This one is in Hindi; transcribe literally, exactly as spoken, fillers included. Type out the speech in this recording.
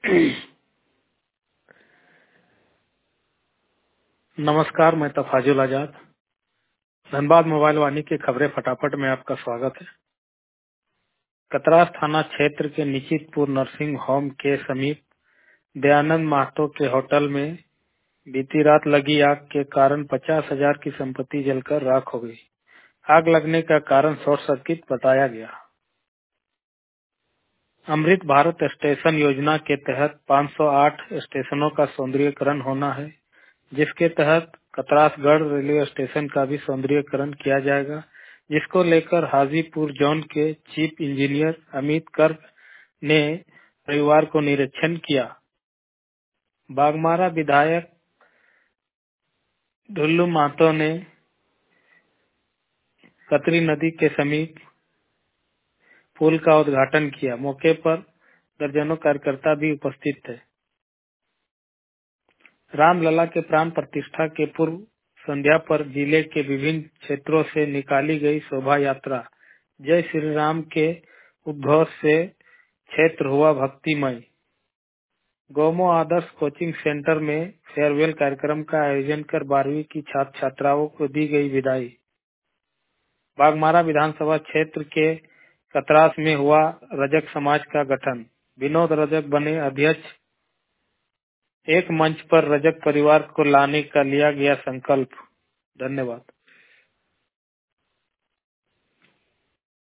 नमस्कार, मैं तफाजुल आजाद। धनबाद मोबाइल वाणी की खबरें फटाफट में आपका स्वागत है। कतरास थाना क्षेत्र के निश्चितपुर नर्सिंग होम के समीप दयानंद महतो के होटल में बीती रात लगी आग के कारण पचास हजार की संपत्ति जलकर राख हो गई। आग लगने का कारण शॉर्ट सर्किट बताया गया। अमृत भारत स्टेशन योजना के तहत पाँच सौ आठ स्टेशनों का सौंदर्यीकरण होना है, जिसके तहत कतरासगढ़ रेलवे स्टेशन का भी सौंदर्यीकरण किया जाएगा, जिसको लेकर हाजीपुर जोन के चीफ इंजीनियर अमित गर्ग ने रविवार को निरीक्षण किया। बागमारा विधायक ढुल्लू महतो ने कतरी नदी के समीप पुल का उद्घाटन किया। मौके पर दर्जनों कार्यकर्ता भी उपस्थित थे। रामलला के प्राण प्रतिष्ठा के पूर्व संध्या पर जिले के विभिन्न क्षेत्रों से निकाली गई शोभा यात्रा जय श्री राम के उद्घोष से क्षेत्र हुआ भक्तिमय। गोमो आदर्श कोचिंग सेंटर में फेयरवेल कार्यक्रम का आयोजन कर बारहवीं की छात्र छात्राओं को दी गई विदाई। बागमारा विधानसभा क्षेत्र के कतरास में हुआ रजक समाज का गठन। विनोद रजक बने अध्यक्ष। एक मंच पर रजक परिवार को लाने का लिया गया संकल्प। धन्यवाद।